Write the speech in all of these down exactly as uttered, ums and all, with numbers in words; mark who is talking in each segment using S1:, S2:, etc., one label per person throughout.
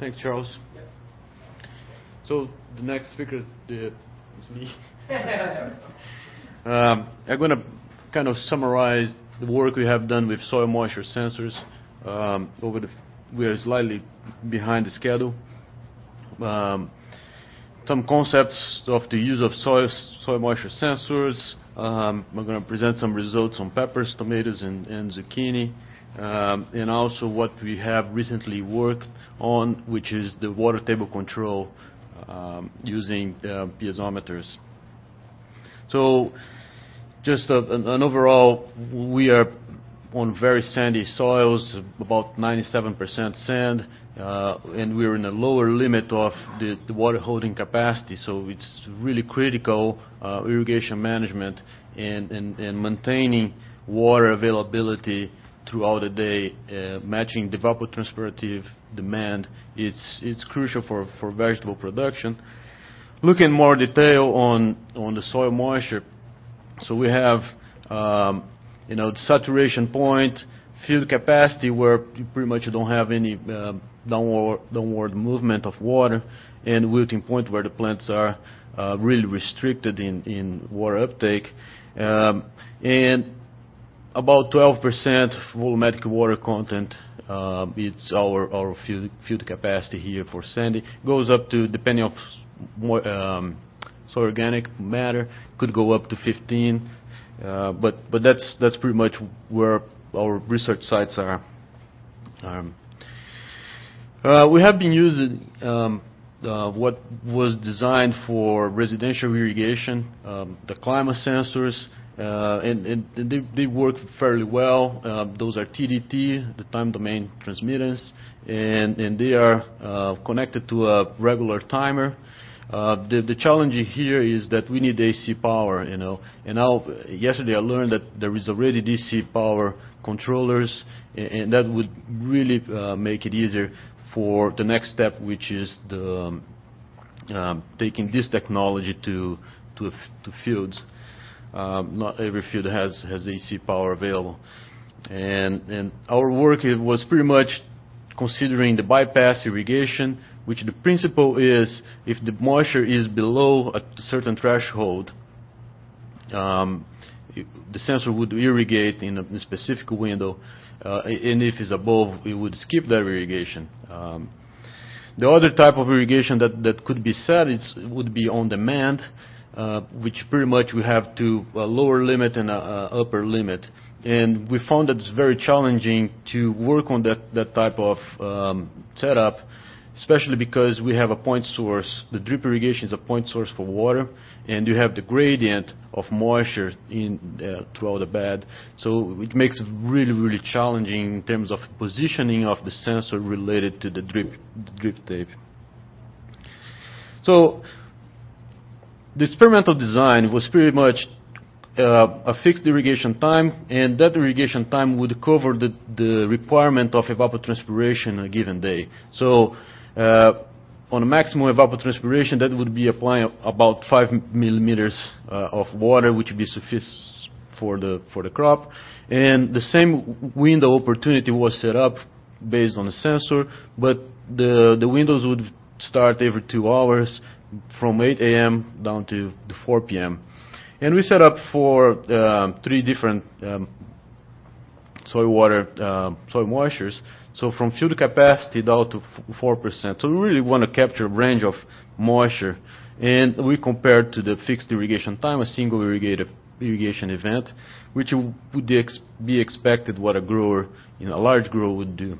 S1: Thanks, Charles.
S2: Yep.
S1: So the next speaker is, the, is me. um, I'm going to kind of summarize the work we have done with soil moisture sensors. Um, over the, we are slightly behind the schedule. Um, some concepts of the use of soil soil moisture sensors. Um, I'm going to present some results on peppers, tomatoes, and, and zucchini. Um, and also what we have recently worked on, which is the water table control um, using uh, piezometers. So just a, an, an overall, we are on very sandy soils, about ninety-seven percent sand, uh, and we're in a lower limit of the, the water holding capacity, so it's really critical uh, irrigation management and, and, and maintaining water availability throughout the day, uh, matching the evapotranspirative demand. It's it's crucial for, for vegetable production. Looking in more detail on on the soil moisture, so we have um, you know the saturation point, field capacity, where you pretty much don't have any uh, downward downward movement of water, and wilting point, where the plants are uh, really restricted in in water uptake, um, and about twelve percent volumetric water content. Uh, it's our our field, field capacity here for sandy. Goes up to, depending on more um, soil organic matter, could go up to fifteen. Uh, but but that's that's pretty much where our research sites are. Um, uh, we have been using um, uh, what was designed for residential irrigation, um, the climate sensors. Uh, and, and they, they work fairly well. Uh, those are T D T, the time domain transmittance, and, and they are uh, connected to a regular timer. Uh, the, the challenge here is that we need A C power, you know. And now, yesterday I learned that there is already D C power controllers, and, and that would really uh, make it easier for the next step, which is the um, um, taking this technology to to, to fields. Um, not every field has has A C power available, and and our work it was pretty much considering the bypass irrigation, which the principle is if the moisture is below a certain threshold, um, the sensor would irrigate in a, in a specific window, uh, and if it's above, it would skip that irrigation. Um, the other type of irrigation that that could be set is would be on demand. Uh, which pretty much we have to a lower limit and a, a upper limit, and we found that it's very challenging to work on that that type of um, setup, especially because we have a point source. The drip irrigation is a point source for water, and you have the gradient of moisture in uh, throughout the bed, so it makes it really really challenging in terms of positioning of the sensor related to the drip the drip tape. So the experimental design was pretty much uh, a fixed irrigation time, and that irrigation time would cover the, the requirement of evapotranspiration a given day. So uh, on a maximum evapotranspiration, that would be applying about five millimeters uh, of water, which would be sufficient for the for the crop. And the same window opportunity was set up based on the sensor, but the the windows would start every two hours. From eight A M down to four P M And we set up for um, three different um, soil water, uh, soil moistures. So from field capacity down to four percent. So we really want to capture a range of moisture. And we compared to the fixed irrigation time, a single irrigated irrigation event, which would ex be expected what a grower, you know, a large grower would do.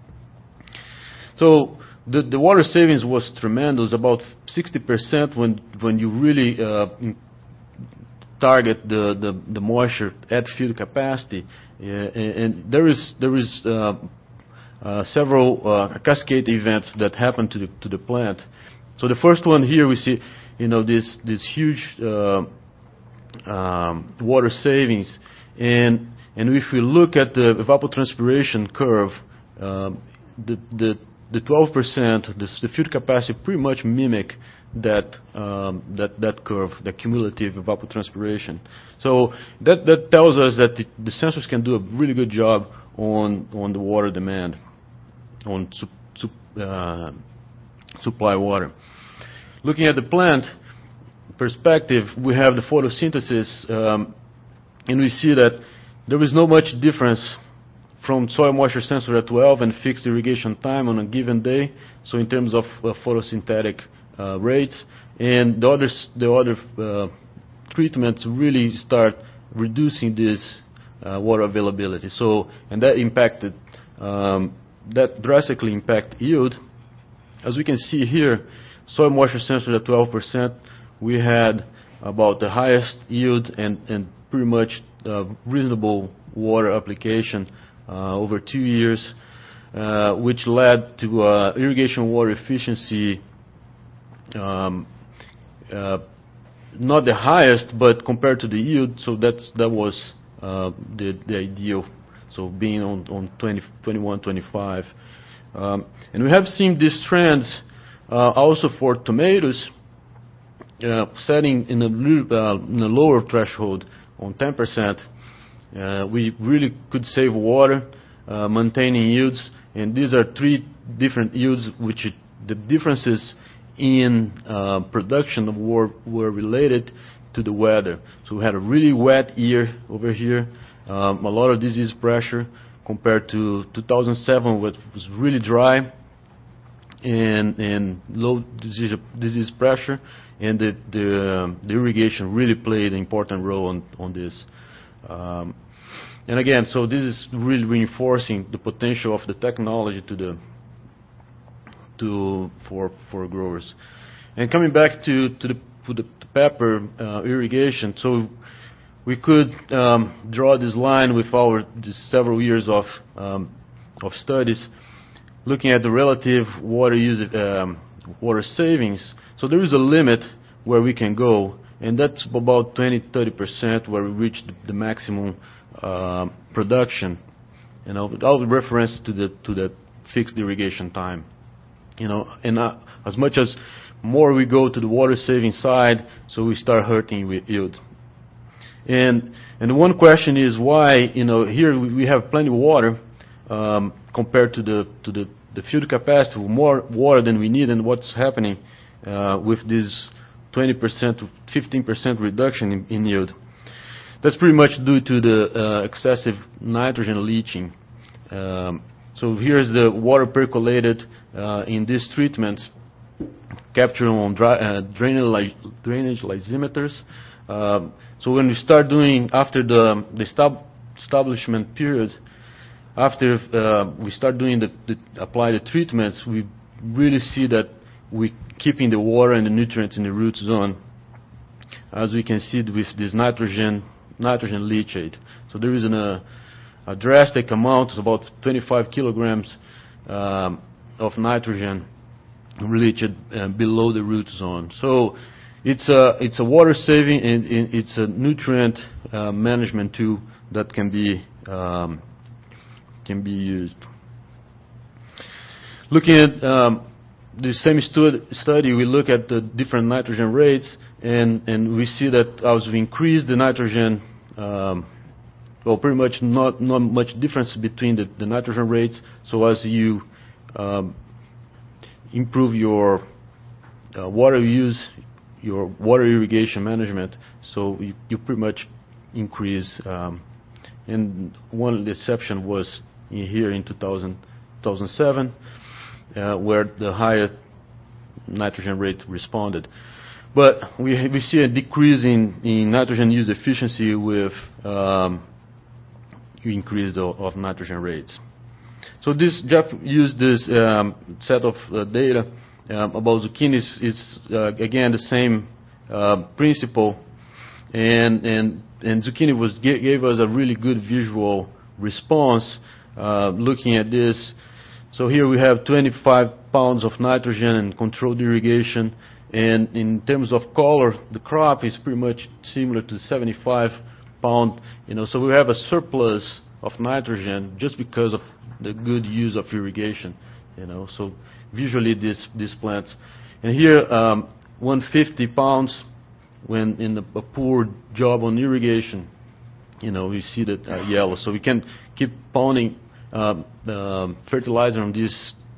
S1: So The, the water savings was tremendous, about sixty percent when when you really uh, target the, the, the moisture at field capacity. Uh, and, and there is there is uh, uh, several uh, cascade events that happen to the to the plant. So the first one here we see, you know, this this huge uh, um, water savings, and and if we look at the evapotranspiration curve, um, the the The twelve percent, the, the field capacity, pretty much mimic that um, that that curve, the cumulative evapotranspiration. So that that tells us that the, the sensors can do a really good job on on the water demand, on su su uh, supply water. Looking at the plant perspective, we have the photosynthesis, um, and we see that there is no much difference from soil moisture sensor at twelve and fixed irrigation time on a given day, so in terms of uh, photosynthetic uh, rates. And the other, the other uh, treatments really start reducing this uh, water availability. So, and that impacted, um, that drastically impact yield. As we can see here, soil moisture sensor at twelve percent, we had about the highest yield and, and pretty much uh, reasonable water application uh, over two years, uh, which led to uh, irrigation water efficiency um, uh, not the highest, but compared to the yield, so that's, that was uh, the, the ideal, so being on, on twenty, twenty-one, twenty-five. Um, and we have seen these trends uh, also for tomatoes, uh, setting in a, uh, in a lower threshold on ten percent. Uh, we really could save water, uh, maintaining yields, and these are three different yields, which it, the differences in uh, production were, were related to the weather. So we had a really wet year over here, um, a lot of disease pressure compared to two thousand seven, which was really dry and, and low disease, disease pressure, and the, the, um, the irrigation really played an important role on, on this. Um, and again, so this is really reinforcing the potential of the technology to the to for for growers. And coming back to to the, to the pepper uh, irrigation, so we could um, draw this line with our several years of um, of studies, looking at the relative water use, um, water savings. So there is a limit where we can go, and that's about twenty to thirty percent where we reach the, the maximum uh, production. You know, without reference to the to the fixed irrigation time. You know, and uh, as much as more we go to the water saving side, so we start hurting with yield. And and one question is why, you know, here we, we have plenty of water um, compared to the to the, the field capacity, more water than we need, and what's happening uh, with this twenty percent to fifteen percent reduction in, in yield. That's pretty much due to the uh, excessive nitrogen leaching. Um, so here's the water percolated uh, in these treatments, captured on dry, uh, drainage, drainage lysimeters. Um, so when we start doing, after the, the stab establishment period, after uh, we start doing the, the, apply the treatments, we really see that we're keeping the water and the nutrients in the root zone, as we can see with this nitrogen nitrogen leachate. So there is an, a, a drastic amount, about twenty-five kilograms um, of nitrogen leached uh, below the root zone. So it's a it's a water saving and it's a nutrient uh, management tool that can be um, can be used. Looking at um, the same stu study, we look at the different nitrogen rates, and and we see that as we increase the nitrogen, um, well, pretty much not not much difference between the, the nitrogen rates. So as you um, improve your uh, water use, your water irrigation management, so you, you pretty much increase. Um, and one exception was in here in two thousand, two thousand seven, uh, where the higher nitrogen rate responded. But we, we see a decrease in, in nitrogen use efficiency with um, increase of, of nitrogen rates. So this, Jeff used this um, set of uh, data um, about zucchini. It's uh, again the same uh, principle, and and and zucchini was gave us a really good visual response uh, looking at this. So here we have twenty-five pounds of nitrogen and controlled irrigation, and in terms of color, the crop is pretty much similar to seventy-five pound. You know, so we have a surplus of nitrogen just because of the good use of irrigation. You know, so visually this these plants, and here um, one hundred fifty pounds when in the, a poor job on irrigation. You know, we see that uh, yellow. So we can keep pounding uh, uh, fertilizer on these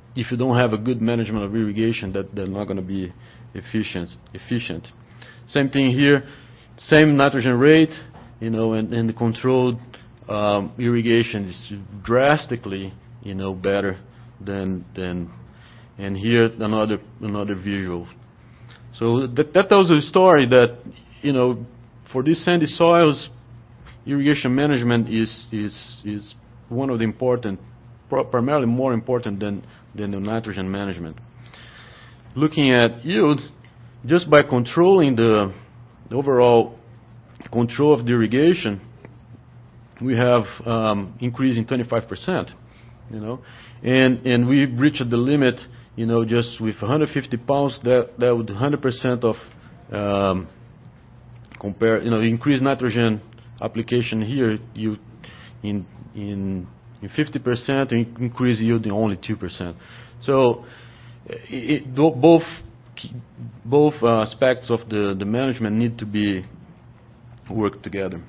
S1: if you don't have a good management of irrigation, that they're not going to be efficient. Efficient. Same thing here, same nitrogen rate, you know, and, and the controlled um, irrigation is drastically, you know, better than than. And here another another visual. So that that tells a story that, you know, for these sandy soils, irrigation management is is is one of the important, primarily more important than than the nitrogen management. Looking at yield, just by controlling the, the overall control of the irrigation, we have um, increase in twenty-five percent. You know, and and we reached the limit. You know, just with one hundred fifty pounds, that that would one hundred percent of um, compare. You know, increase nitrogen application here. You in in in fifty percent, increase yield in only two percent. So it, it, both both uh, aspects of the the management need to be worked together.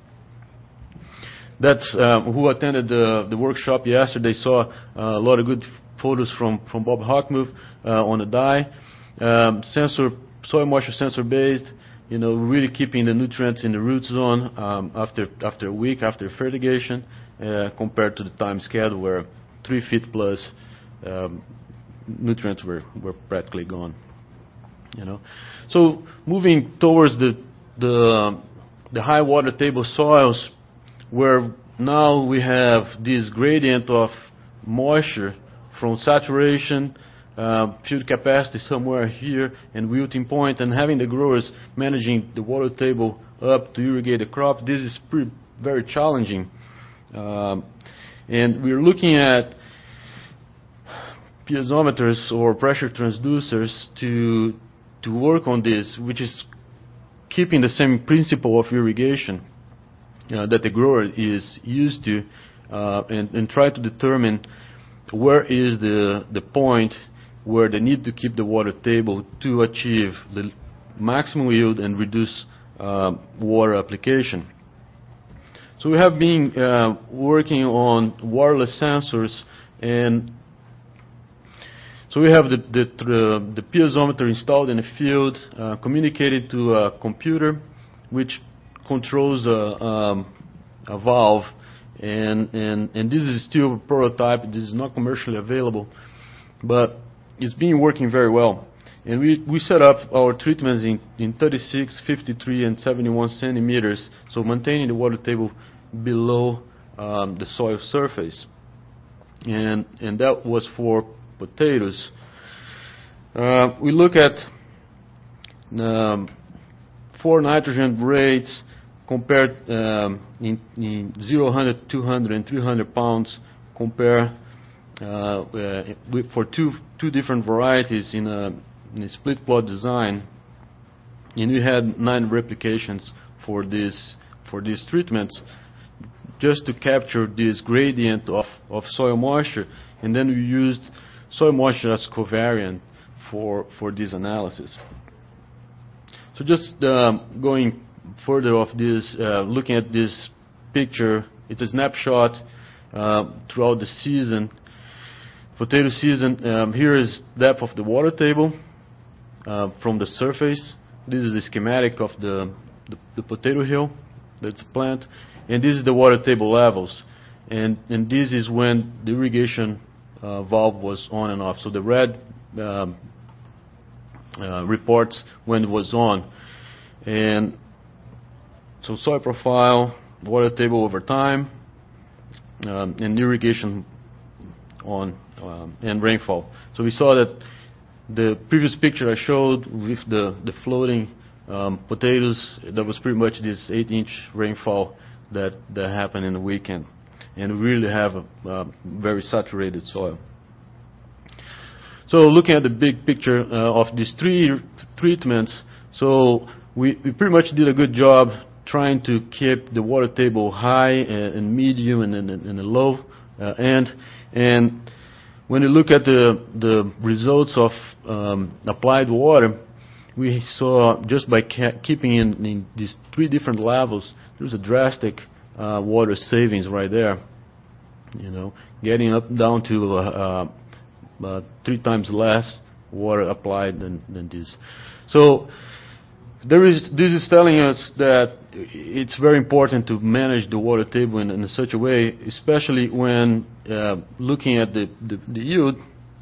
S1: That's uh, who attended the the workshop yesterday. Saw uh, a lot of good photos from from Bob Hochmuth uh, on the dye. Um, sensor, soil moisture sensor based. You know, really keeping the nutrients in the root zone um, after after a week after fertigation, uh, compared to the time schedule where three feet plus um, nutrients were were practically gone. You know, so moving towards the the the high water table soils, where now we have this gradient of moisture from saturation, uh, field capacity somewhere here, and wilting point, and having the growers managing the water table up to irrigate the crop. This is pretty, very challenging. Um, and we're looking at piezometers or pressure transducers to to work on this, which is keeping the same principle of irrigation uh, that the grower is used to, uh, and, and try to determine where is the the point where they need to keep the water table to achieve the maximum yield and reduce uh, water application. So we have been uh, working on wireless sensors, and so we have the the, the, the piezometer installed in the field, uh, communicated to a computer, which controls a, um, a valve. And, and, and this is still a prototype. This is not commercially available, but it's been working very well. And we, we set up our treatments in, in thirty-six, fifty-three, and seventy-one centimeters, so maintaining the water table below um, the soil surface. And, and that was for potatoes. Uh, we look at um, four nitrogen rates compared um, in, in zero, one hundred, two hundred, and three hundred pounds, compare uh, uh, with, for two two different varieties in a, in a split plot design, and we had nine replications for this for these treatments, just to capture this gradient of, of soil moisture, and then we used soil moisture as covariant for for this analysis. So just um, going further of this, uh, looking at this picture, it's a snapshot uh, throughout the season, potato season. Um, here is depth of the water table uh, from the surface. This is the schematic of the, the, the potato hill that's a plant, and this is the water table levels. And, and this is when the irrigation uh, valve was on and off. So the red um, uh, reports when it was on. And so soil profile, water table over time, um, and irrigation on um, and rainfall. So we saw that the previous picture I showed with the the floating um, potatoes, that was pretty much this eight-inch rainfall that that happened in the weekend, and we really have a, a very saturated soil. So looking at the big picture uh, of these three treatments, so we, we pretty much did a good job trying to keep the water table high and, and medium and, and, and the low uh, end. And when you look at the the results of um, applied water, we saw just by ca keeping in, in these three different levels, there's a drastic uh, water savings right there. You know, getting up down to uh, uh, three times less water applied than, than this. So there is, this is telling us that it's very important to manage the water table in, in such a way, especially when uh, looking at the, the, the yield,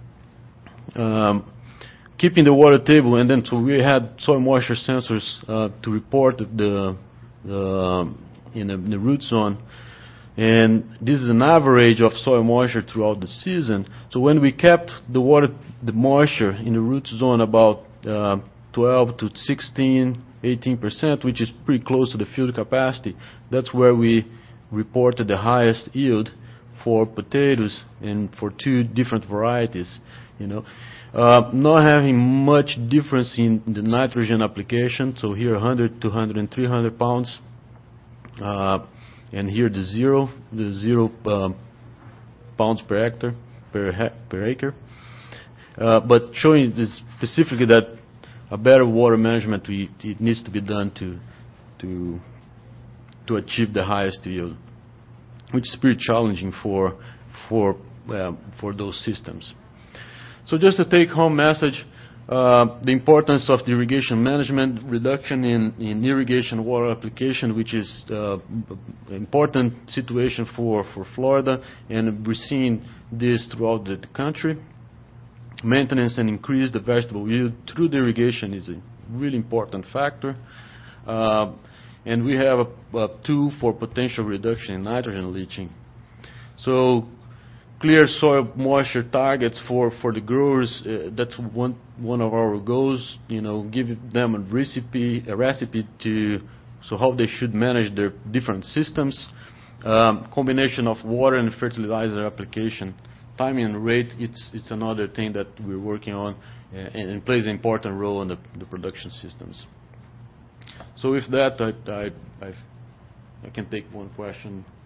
S1: um, keeping the water table, and then so we had soil moisture sensors uh, to report the, the in, the in the root zone, and this is an average of soil moisture throughout the season. So when we kept the water, the moisture in the root zone about uh, twelve to sixteen, eighteen percent, which is pretty close to the field capacity, that's where we reported the highest yield for potatoes and for two different varieties. You know, uh, not having much difference in the nitrogen application. So here one hundred, two hundred, and three hundred pounds, uh, and here the zero, the zero um, pounds per hectare per he per acre. Uh, but showing this specifically that a better water management we, it needs to be done to to to achieve the highest yield, which is pretty challenging for for uh, for those systems. So just a take-home message: uh, the importance of the irrigation management, reduction in, in irrigation water application, which is uh, an important situation for for Florida, and we're seeing this throughout the country. Maintenance and increase the vegetable yield through the irrigation is a really important factor. Uh, and we have a, a tool for potential reduction in nitrogen leaching. So clear soil moisture targets for, for the growers, uh, that's one, one of our goals, you know, give them a recipe, a recipe to, so how they should manage their different systems. Um, combination of water and fertilizer application. Timing and rate, it's, it's another thing that we're working on, uh, and, and plays an important role in the, the production systems. So with that, I, I, I, I can take one question.